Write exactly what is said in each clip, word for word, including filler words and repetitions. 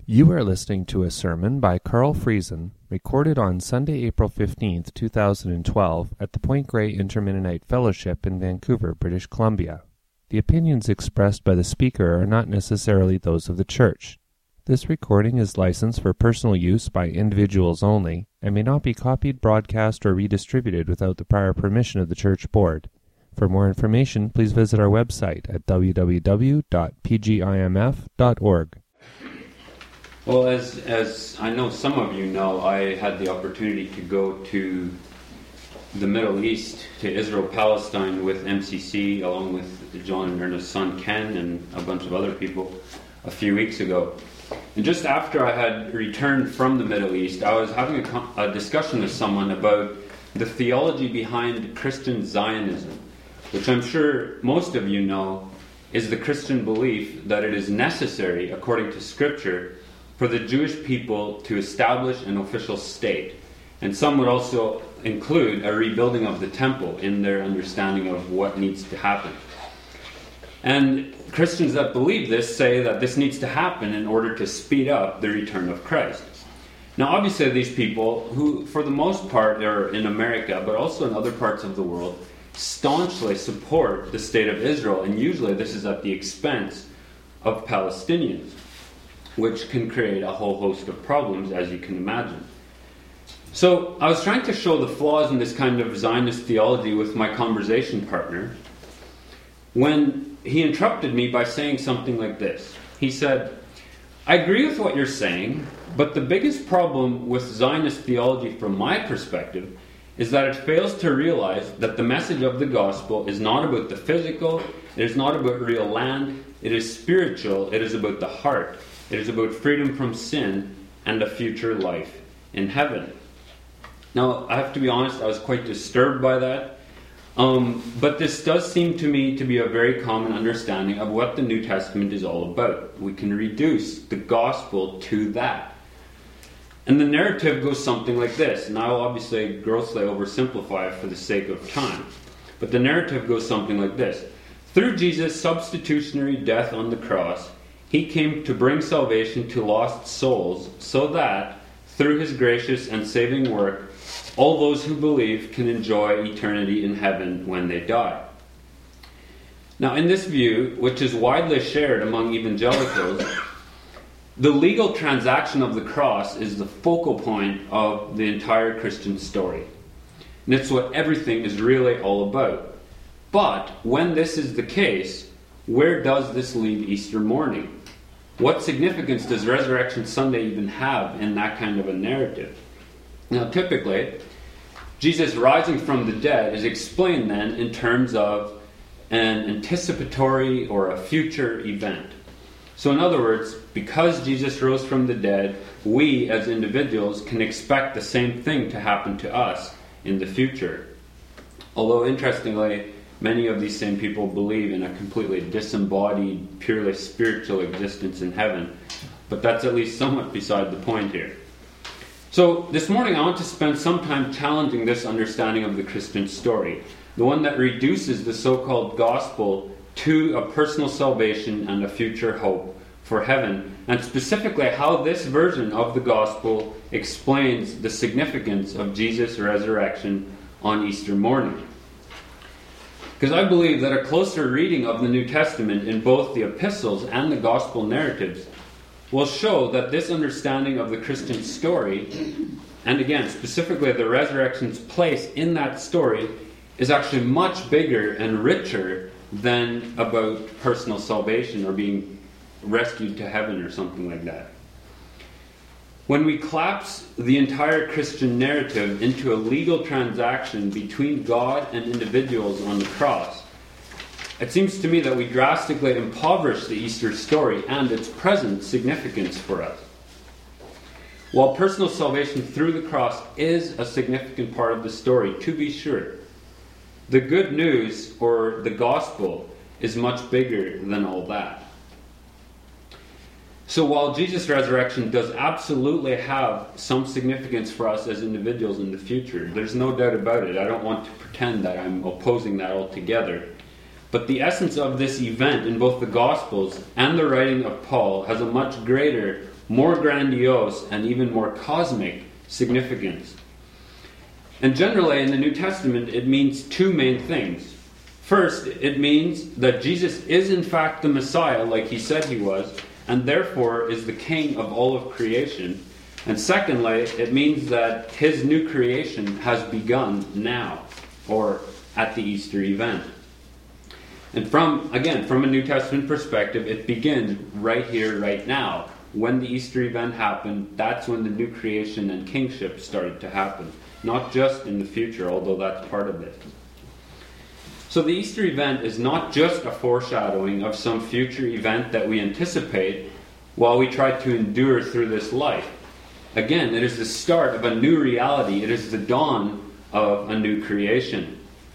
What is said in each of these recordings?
You are listening to a sermon by Carl Friesen, recorded on Sunday, April fifteenth, two thousand twelve, at the Point Grey Intermennonite Fellowship in Vancouver, British Columbia. The opinions expressed by the speaker are not necessarily those of the church. This recording is licensed for personal use by individuals only and may not be copied, broadcast, or redistributed without the prior permission of the church board. For more information, please visit our website at w w w dot p g i m f dot org. Well, as as I know some of you know, I had the opportunity to go to the Middle East, to Israel, Palestine, with M C C, along with John and Ernest's son Ken and a bunch of other people a few weeks ago. And just after I had returned from the Middle East, I was having a, a discussion with someone about the theology behind Christian Zionism, which I'm sure most of you know is the Christian belief that it is necessary, according to Scripture, for the Jewish people to establish an official state. And some would also include a rebuilding of the temple in their understanding of what needs to happen. And Christians that believe this say that this needs to happen in order to speed up the return of Christ. Now, obviously, these people, who for the most part are in America, but also in other parts of the world, staunchly support the state of Israel, and usually this is at the expense of Palestinians, which can create a whole host of problems, as you can imagine. So I was trying to show the flaws in this kind of Zionist theology with my conversation partner when he interrupted me by saying something like this. He said, "I agree with what you're saying, but the biggest problem with Zionist theology from my perspective is that it fails to realize that the message of the gospel is not about the physical, it is not about real land, it is spiritual, it is about the heart. It is about freedom from sin and a future life in heaven." Now, I have to be honest, I was quite disturbed by that. Um, but this does seem to me to be a very common understanding of what the New Testament is all about. We can reduce the gospel to that. And the narrative goes something like this. And I will obviously grossly oversimplify it for the sake of time. But the narrative goes something like this. Through Jesus' substitutionary death on the cross, He came to bring salvation to lost souls, so that, through His gracious and saving work, all those who believe can enjoy eternity in heaven when they die. Now, in this view, which is widely shared among evangelicals, the legal transaction of the cross is the focal point of the entire Christian story. And it's what everything is really all about. But when this is the case, where does this leave Easter morning? What significance does Resurrection Sunday even have in that kind of a narrative? Now, typically, Jesus rising from the dead is explained then in terms of an anticipatory or a future event. So in other words, because Jesus rose from the dead, we as individuals can expect the same thing to happen to us in the future. Although, interestingly, many of these same people believe in a completely disembodied, purely spiritual existence in heaven. But that's at least somewhat beside the point here. So this morning I want to spend some time challenging this understanding of the Christian story, the one that reduces the so-called gospel to a personal salvation and a future hope for heaven, and specifically how this version of the gospel explains the significance of Jesus' resurrection on Easter morning. Because I believe that a closer reading of the New Testament in both the epistles and the gospel narratives will show that this understanding of the Christian story, and again, specifically the resurrection's place in that story, is actually much bigger and richer than about personal salvation or being rescued to heaven or something like that. When we collapse the entire Christian narrative into a legal transaction between God and individuals on the cross, it seems to me that we drastically impoverish the Easter story and its present significance for us. While personal salvation through the cross is a significant part of the story, to be sure, the good news, or the gospel, is much bigger than all that. So while Jesus' resurrection does absolutely have some significance for us as individuals in the future, there's no doubt about it. I don't want to pretend that I'm opposing that altogether. But the essence of this event in both the Gospels and the writing of Paul has a much greater more grandiose, and even more cosmic significance. And generally in the New Testament, it means two main things. First, it means that Jesus is in fact the Messiah, like he said he was, and therefore is the king of all of creation. And secondly, it means that his new creation has begun now, or at the Easter event. And from, again, from a New Testament perspective, it begins right here, right now. When the Easter event happened, that's when the new creation and kingship started to happen. Not just in the future, although that's part of it. So the Easter event is not just a foreshadowing of some future event that we anticipate while we try to endure through this life. Again, it is the start of a new reality. It is the dawn of a new creation.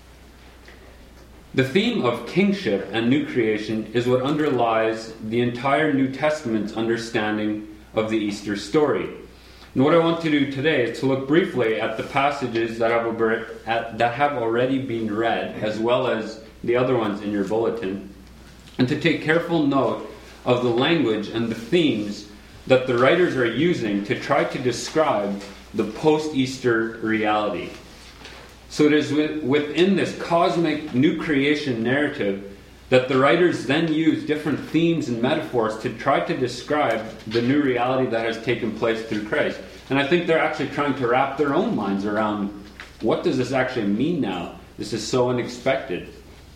The theme of kingship and new creation is what underlies the entire New Testament's understanding of the Easter story. And what I want to do today is to look briefly at the passages that have, that have already been read, as well as the other ones in your bulletin, and to take careful note of the language and the themes that the writers are using to try to describe the post-Easter reality. So it is within this cosmic new creation narrative that the writers then use different themes and metaphors to try to describe the new reality that has taken place through Christ. And I think they're actually trying to wrap their own minds around, what does this actually mean now? This is so unexpected.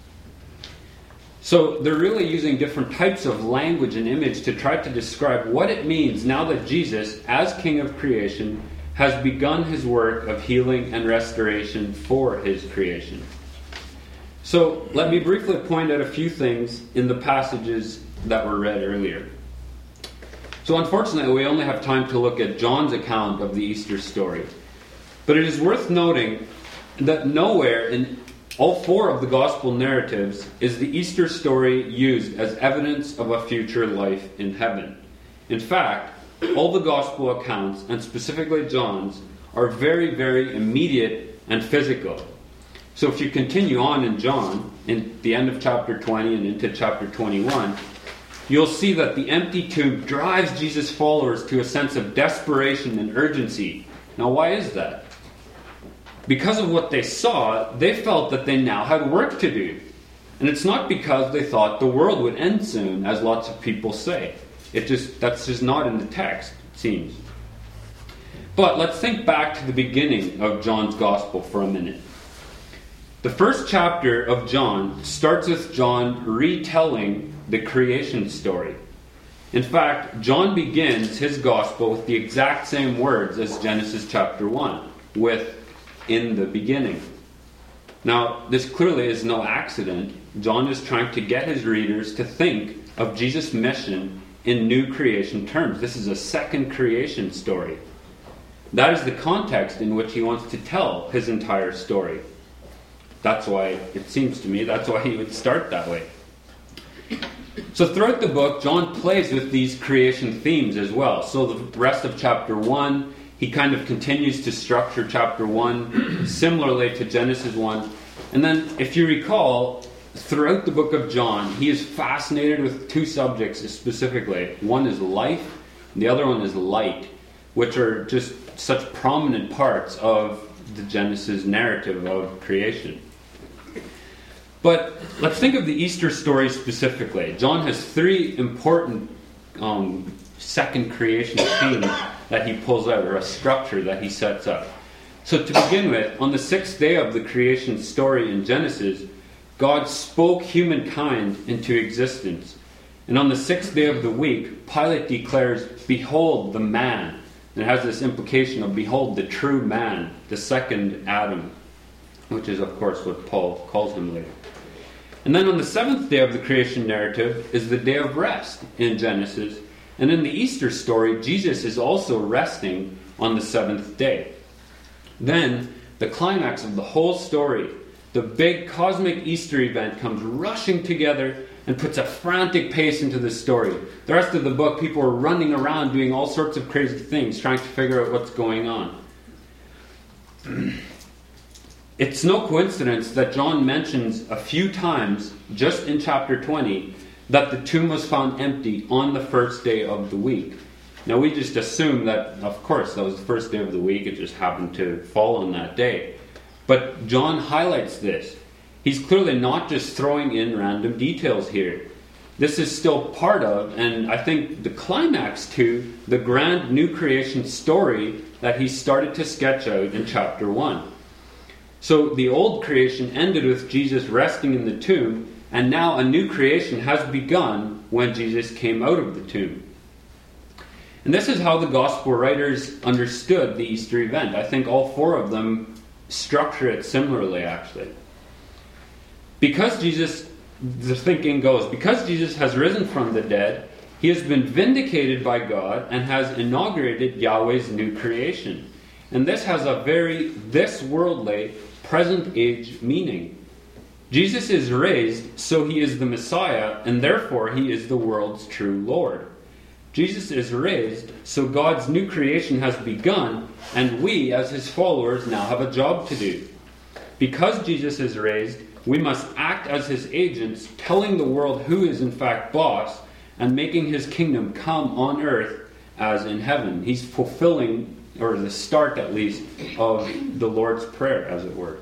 So they're really using different types of language and image to try to describe what it means now that Jesus, as King of creation, has begun his work of healing and restoration for his creation. So let me briefly point out a few things in the passages that were read earlier. So unfortunately, we only have time to look at John's account of the Easter story. But it is worth noting that nowhere in all four of the gospel narratives is the Easter story used as evidence of a future life in heaven. In fact, all the gospel accounts, and specifically John's, are very, very immediate and physical. So if you continue on in John, in the end of chapter twenty and into chapter twenty-one, you'll see that the empty tomb drives Jesus' followers to a sense of desperation and urgency. Now, why is that? Because of what they saw, they felt that they now had work to do. And it's not because they thought the world would end soon, as lots of people say. It just that's just not in the text, it seems. But let's think back to the beginning of John's Gospel for a minute. The first chapter of John starts with John retelling the creation story. In fact, John begins his Gospel with the exact same words as Genesis chapter one, with "in the beginning." Now, this clearly is no accident. John is trying to get his readers to think of Jesus' mission in new creation terms. This is a second creation story. That is the context in which he wants to tell his entire story. That's why, it seems to me, that's why he would start that way. So throughout the book, John plays with these creation themes as well. So the rest of chapter one, he kind of continues to structure chapter one similarly to Genesis one. And then, if you recall, throughout the book of John, he is fascinated with two subjects specifically. One is life, and the other one is light, which are just such prominent parts of the Genesis narrative of creation. But let's think of the Easter story specifically. John has three important um, second creation themes that he pulls out, or a structure that he sets up. So to begin with, on the sixth day of the creation story in Genesis, God spoke humankind into existence. And on the sixth day of the week, Pilate declares, "Behold the man." And it has this implication of, behold the true man, the second Adam, which is, of course, what Paul calls him later. And then on the seventh day of the creation narrative is the day of rest in Genesis. And in the Easter story, Jesus is also resting on the seventh day. Then, the climax of the whole story, the big cosmic Easter event, comes rushing together and puts a frantic pace into the story. The rest of the book, people are running around doing all sorts of crazy things, trying to figure out what's going on. It's no coincidence that John mentions a few times, just in chapter twenty, that the tomb was found empty on the first day of the week. Now we just assume that, of course, that was the first day of the week, it just happened to fall on that day. But John highlights this. He's clearly not just throwing in random details here. This is still part of, and I think the climax to, the grand new creation story that he started to sketch out in chapter one. So the old creation ended with Jesus resting in the tomb, and now a new creation has begun when Jesus came out of the tomb. And this is how the gospel writers understood the Easter event. I think all four of them structure it similarly, actually. Because Jesus, the thinking goes, because Jesus has risen from the dead, he has been vindicated by God and has inaugurated Yahweh's new creation. And this has a very this worldly, present age meaning. Jesus is raised, so he is the Messiah, and therefore he is the world's true Lord. Jesus is raised, so God's new creation has begun, and we, as his followers, now have a job to do. Because Jesus is raised, we must act as his agents, telling the world who is in fact boss, and making his kingdom come on earth as in heaven. He's fulfilling, or the start at least, of the Lord's Prayer, as it were.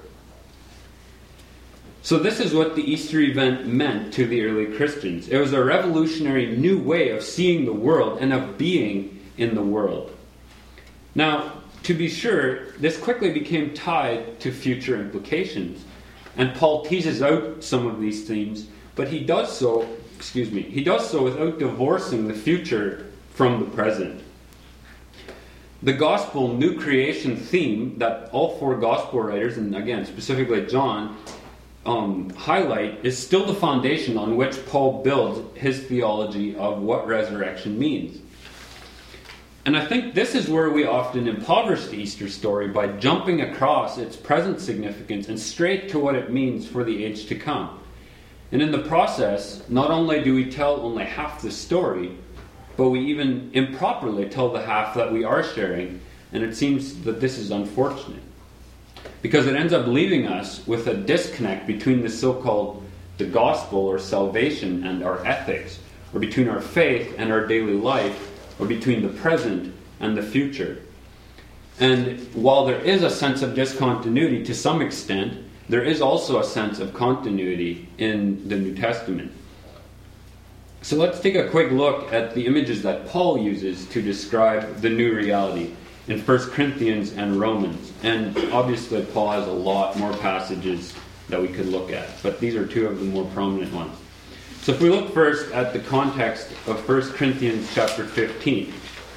So this is what the Easter event meant to the early Christians. It was a revolutionary new way of seeing the world and of being in the world. Now, to be sure, this quickly became tied to future implications. And Paul teases out some of these themes, but he does so, excuse me, he does so without divorcing the future from the present. The gospel new creation theme that all four gospel writers, and again, specifically John, Um, highlight is still the foundation on which Paul builds his theology of what resurrection means. And I think this is where we often impoverish the Easter story by jumping across its present significance and straight to what it means for the age to come. And in the process, not only do we tell only half the story, but we even improperly tell the half that we are sharing, and it seems that this is unfortunate. Because it ends up leaving us with a disconnect between the so-called the gospel or salvation and our ethics, or between our faith and our daily life, or between the present and the future. And while there is a sense of discontinuity to some extent, there is also a sense of continuity in the New Testament. So let's take a quick look at the images that Paul uses to describe the new reality in First Corinthians and Romans. And obviously Paul has a lot more passages that we could look at, but these are two of the more prominent ones. So if we look first at the context of First Corinthians chapter fifteen,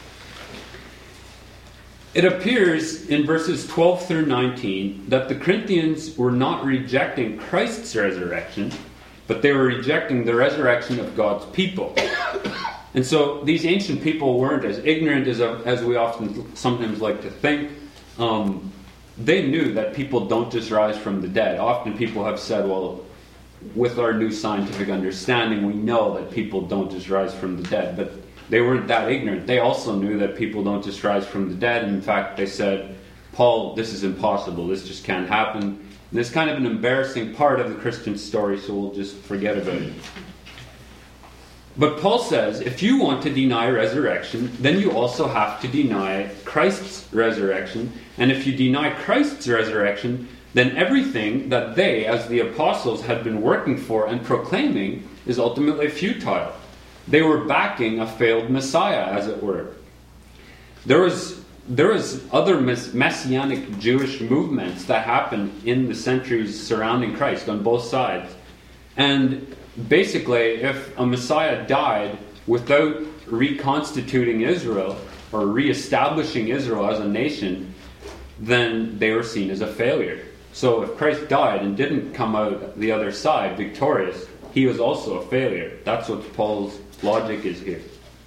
it appears in verses twelve through nineteen that the Corinthians were not rejecting Christ's resurrection, but they were rejecting the resurrection of God's people. And so these ancient people weren't as ignorant as, as we often sometimes like to think. Um, they knew that people don't just rise from the dead. Often people have said, well, with our new scientific understanding, we know that people don't just rise from the dead. But they weren't that ignorant. They also knew that people don't just rise from the dead. And in fact, they said, Paul, this is impossible. This just can't happen. And this is kind of an embarrassing part of the Christian story, so we'll just forget about it. But Paul says, if you want to deny resurrection, then you also have to deny Christ's resurrection. And if you deny Christ's resurrection, then everything that they, as the apostles, had been working for and proclaiming is ultimately futile. They were backing a failed Messiah, as it were. There was, there was other mess- messianic Jewish movements that happened in the centuries surrounding Christ on both sides. And basically, if a Messiah died without reconstituting Israel or reestablishing Israel as a nation, then they were seen as a failure. So if Christ died and didn't come out the other side victorious, he was also a failure. That's what Paul's logic is here.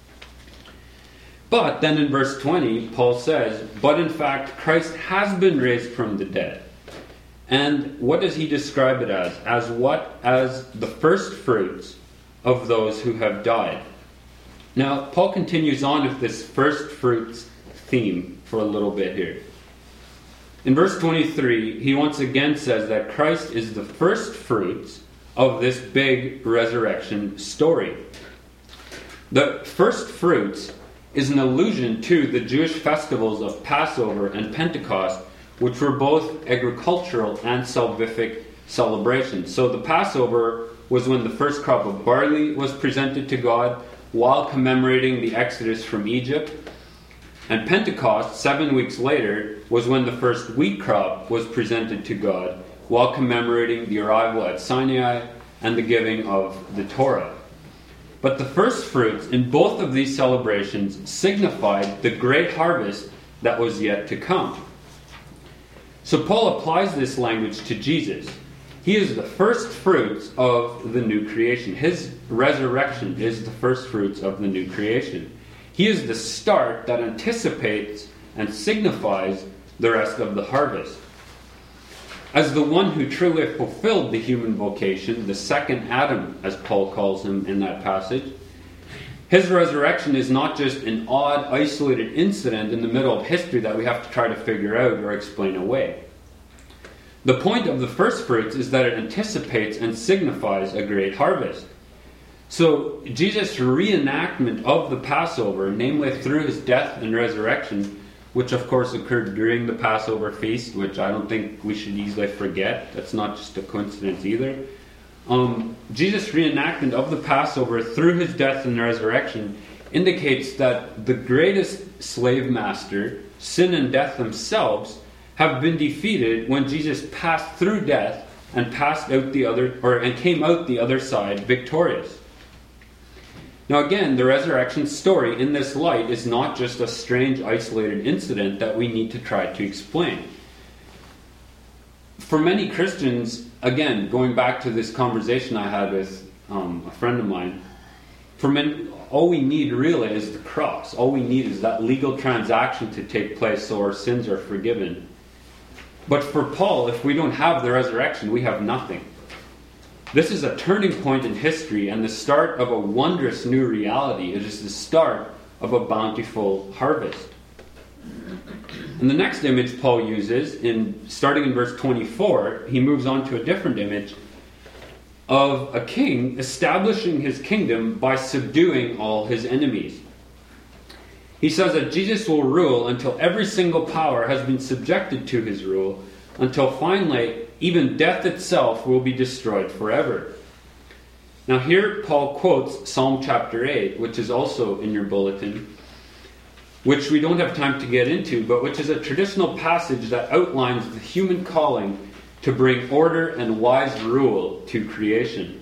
But then in verse twenty, Paul says, but in fact, Christ has been raised from the dead. And what does he describe it as? As what? As the first fruits of those who have died. Now, Paul continues on with this first fruits theme for a little bit here. In verse twenty-three, he once again says that Christ is the first fruits of this big resurrection story. The first fruits is an allusion to the Jewish festivals of Passover and Pentecost, which were both agricultural and salvific celebrations. So the Passover was when the first crop of barley was presented to God while commemorating the Exodus from Egypt. And Pentecost, seven weeks later, was when the first wheat crop was presented to God while commemorating the arrival at Sinai and the giving of the Torah. But the first fruits in both of these celebrations signified the great harvest that was yet to come. So Paul applies this language to Jesus. He is the first fruits of the new creation. His resurrection is the first fruits of the new creation. He is the start that anticipates and signifies the rest of the harvest. As the one who truly fulfilled the human vocation, the second Adam, as Paul calls him in that passage, his resurrection is not just an odd, isolated incident in the middle of history that we have to try to figure out or explain away. The point of the first fruits is that it anticipates and signifies a great harvest. So Jesus' reenactment of the Passover, namely through his death and resurrection, which of course occurred during the Passover feast, which I don't think we should easily forget. That's not just a coincidence either. Um, Jesus' reenactment of the Passover through his death and resurrection indicates that the greatest slave master, sin and death themselves, have been defeated when Jesus passed through death and passed out the other, or and came out the other side victorious. Now again, the resurrection story in this light is not just a strange, isolated incident that we need to try to explain. For many Christians, again, going back to this conversation I had with um, a friend of mine, for many, all we need really is the cross. All we need is that legal transaction to take place so our sins are forgiven. But for Paul, if we don't have the resurrection, we have nothing. This is a turning point in history and the start of a wondrous new reality. It is the start of a bountiful harvest. And the next image Paul uses, in starting in verse twenty-four, he moves on to a different image of a king establishing his kingdom by subduing all his enemies. He says that Jesus will rule until every single power has been subjected to his rule, until finally even death itself will be destroyed forever. Now here Paul quotes Psalm chapter eight, which is also in your bulletin, which we don't have time to get into, but which is a traditional passage that outlines the human calling to bring order and wise rule to creation.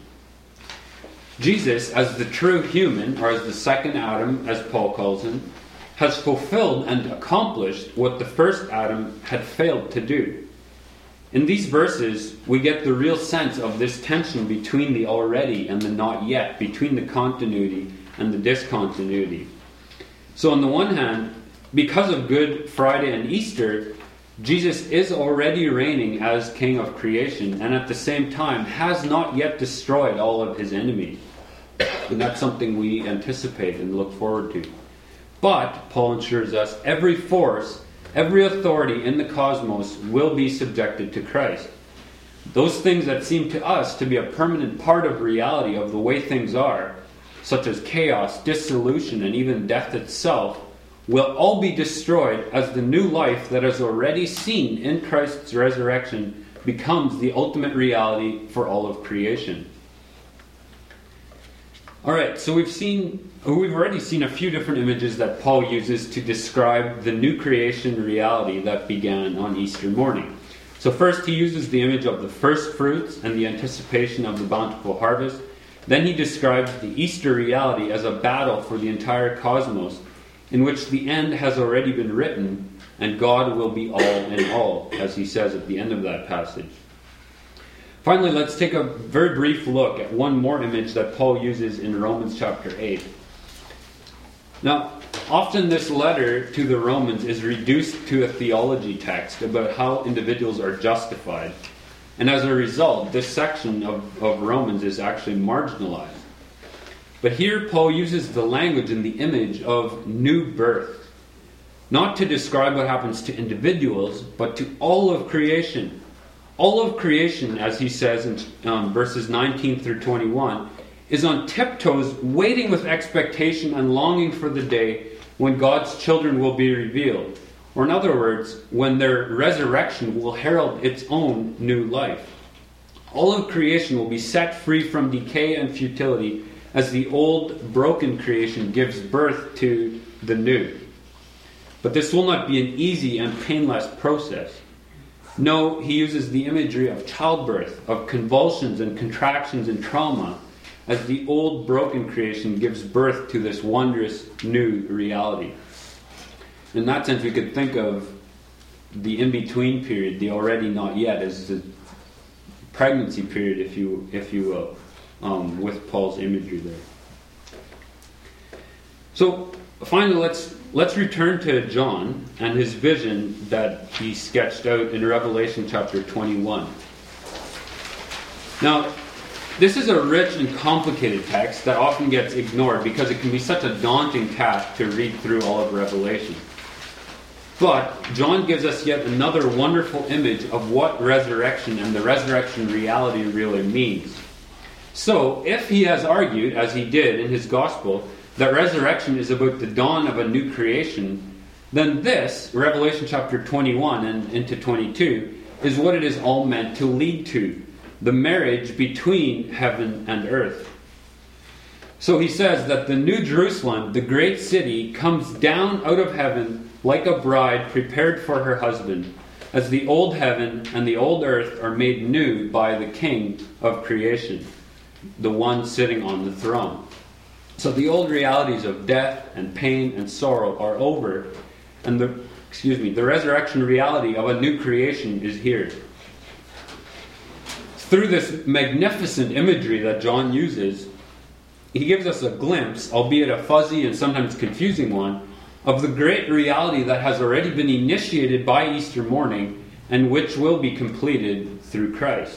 Jesus, as the true human, or as the second Adam, as Paul calls him, has fulfilled and accomplished what the first Adam had failed to do. In these verses, we get the real sense of this tension between the already and the not yet, between the continuity and the discontinuity. So on the one hand, because of Good Friday and Easter, Jesus is already reigning as King of creation, and at the same time has not yet destroyed all of his enemies. And that's something we anticipate and look forward to. But, Paul assures us, every force, every authority in the cosmos will be subjected to Christ. Those things that seem to us to be a permanent part of reality, of the way things are, such as chaos, dissolution, and even death itself, will all be destroyed as the new life that is already seen in Christ's resurrection becomes the ultimate reality for all of creation. Alright, so we've seen, we've already seen a few different images that Paul uses to describe the new creation reality that began on Easter morning. So first he uses the image of the first fruits and the anticipation of the bountiful harvest. Then he describes the Easter reality as a battle for the entire cosmos, in which the end has already been written, and God will be all in all, as he says at the end of that passage. Finally, let's take a very brief look at one more image that Paul uses in Romans chapter eight. Now, often this letter to the Romans is reduced to a theology text about how individuals are justified. And as a result, this section of, of Romans is actually marginalized. But here Paul uses the language and the image of new birth, not to describe what happens to individuals, but to all of creation. All of creation, as he says in um, verses nineteen through twenty-one, is on tiptoes, waiting with expectation and longing for the day when God's children will be revealed. Or in other words, when their resurrection will herald its own new life. All of creation will be set free from decay and futility as the old, broken creation gives birth to the new. But this will not be an easy and painless process. No, he uses the imagery of childbirth, of convulsions and contractions and trauma, as the old, broken creation gives birth to this wondrous new reality. In that sense, we could think of the in-between period, the already not yet, as the pregnancy period, if you if you will, um, with Paul's imagery there. So finally, let's let's return to John and his vision that he sketched out in Revelation chapter twenty-one. Now, this is a rich and complicated text that often gets ignored because it can be such a daunting task to read through all of Revelation. But John gives us yet another wonderful image of what resurrection and the resurrection reality really means. So, if he has argued, as he did in his gospel, that resurrection is about the dawn of a new creation, then this, Revelation chapter twenty-one and into twenty-two, is what it is all meant to lead to. The marriage between heaven and earth. So he says that the new Jerusalem, the great city, comes down out of heaven like a bride prepared for her husband, as the old heaven and the old earth are made new by the King of creation, the one sitting on the throne. So the old realities of death and pain and sorrow are over, and the excuse me, the resurrection reality of a new creation is here. Through this magnificent imagery that John uses, he gives us a glimpse, albeit a fuzzy and sometimes confusing one, of the great reality that has already been initiated by Easter morning and which will be completed through Christ.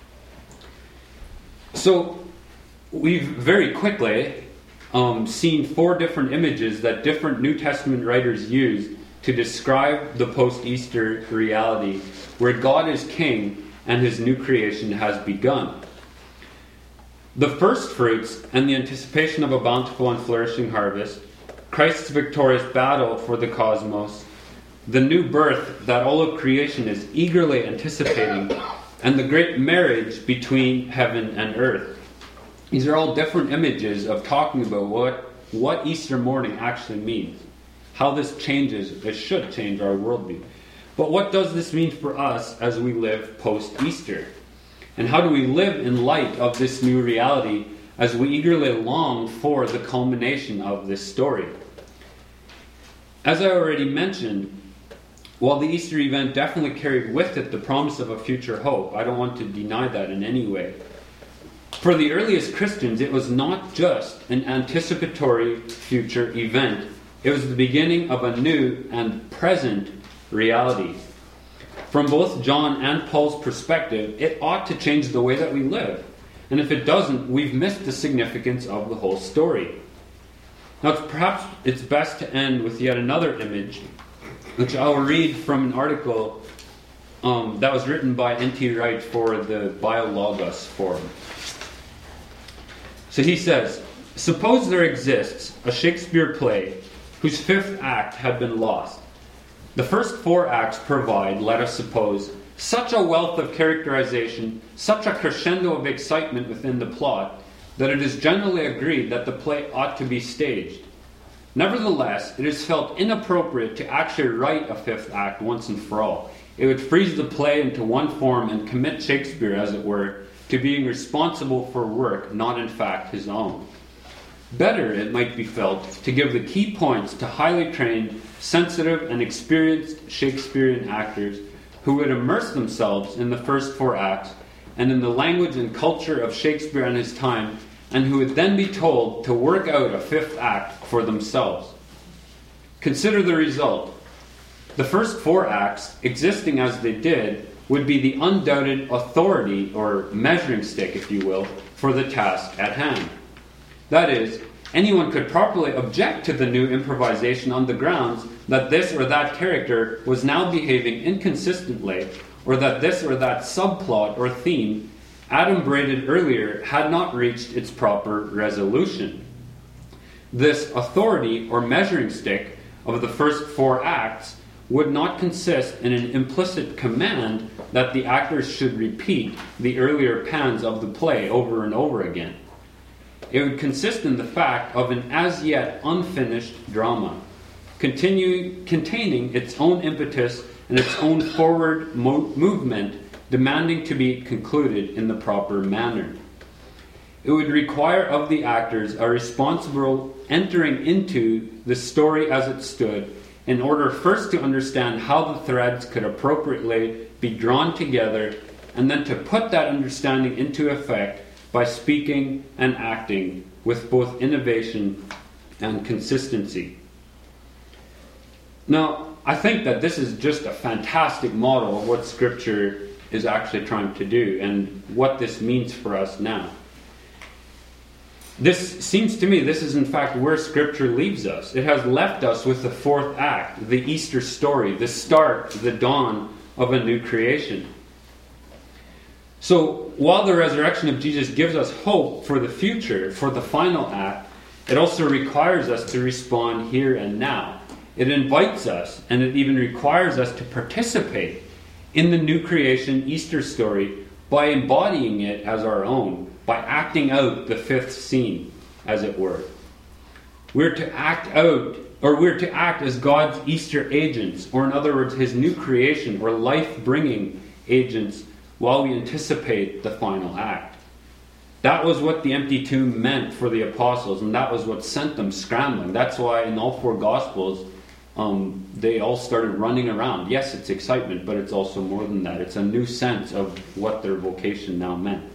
So, we've very quickly um, seen four different images that different New Testament writers used to describe the post-Easter reality where God is king and his new creation has begun. The first fruits and the anticipation of a bountiful and flourishing harvest, Christ's victorious battle for the cosmos, the new birth that all of creation is eagerly anticipating, and the great marriage between heaven and earth. These are all different images of talking about what, what Easter morning actually means, how this changes, it should change our worldview. But what does this mean for us as we live post-Easter? And how do we live in light of this new reality as we eagerly long for the culmination of this story? As I already mentioned, while the Easter event definitely carried with it the promise of a future hope, I don't want to deny that in any way. For the earliest Christians, it was not just an anticipatory future event. It was the beginning of a new and present reality. From both John and Paul's perspective, it ought to change the way that we live. And if it doesn't, we've missed the significance of the whole story. Now, it's perhaps it's best to end with yet another image, which I'll read from an article um, that was written by N T Wright for the BioLogos Forum. So he says, suppose there exists a Shakespeare play whose fifth act had been lost. The first four acts provide, let us suppose, such a wealth of characterization, such a crescendo of excitement within the plot, that it is generally agreed that the play ought to be staged. Nevertheless, it is felt inappropriate to actually write a fifth act once and for all. It would freeze the play into one form and commit Shakespeare, as it were, to being responsible for work not in fact his own. Better, it might be felt, to give the key points to highly trained, sensitive, and experienced Shakespearean actors who would immerse themselves in the first four acts and in the language and culture of Shakespeare and his time, and who would then be told to work out a fifth act for themselves. Consider the result. The first four acts, existing as they did, would be the undoubted authority, or measuring stick, if you will, for the task at hand. That is, anyone could properly object to the new improvisation on the grounds that this or that character was now behaving inconsistently, or that this or that subplot or theme, adumbrated earlier, had not reached its proper resolution. This authority or measuring stick of the first four acts would not consist in an implicit command that the actors should repeat the earlier pans of the play over and over again. It would consist in the fact of an as yet unfinished drama, continue, containing its own impetus and its own forward mo- movement, demanding to be concluded in the proper manner. It would require of the actors a responsible entering into the story as it stood, in order first to understand how the threads could appropriately be drawn together, and then to put that understanding into effect by speaking and acting with both innovation and consistency. Now, I think that this is just a fantastic model of what Scripture is actually trying to do and what this means for us now. This seems to me, this is in fact where Scripture leaves us. It has left us with the fourth act, the Easter story, the start, the dawn of a new creation. So, while the resurrection of Jesus gives us hope for the future, for the final act, it also requires us to respond here and now. It invites us, and it even requires us to participate in the new creation Easter story by embodying it as our own, by acting out the fifth scene, as it were. We're to act out, or we're to act as God's Easter agents, or in other words, His new creation, or life-bringing agents, while we anticipate the final act. That was what the empty tomb meant for the apostles, and that was what sent them scrambling. That's why in all four Gospels, um, they all started running around. Yes, it's excitement, but it's also more than that. It's a new sense of what their vocation now meant.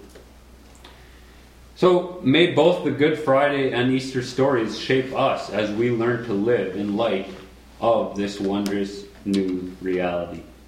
So may both the Good Friday and Easter stories shape us as we learn to live in light of this wondrous new reality.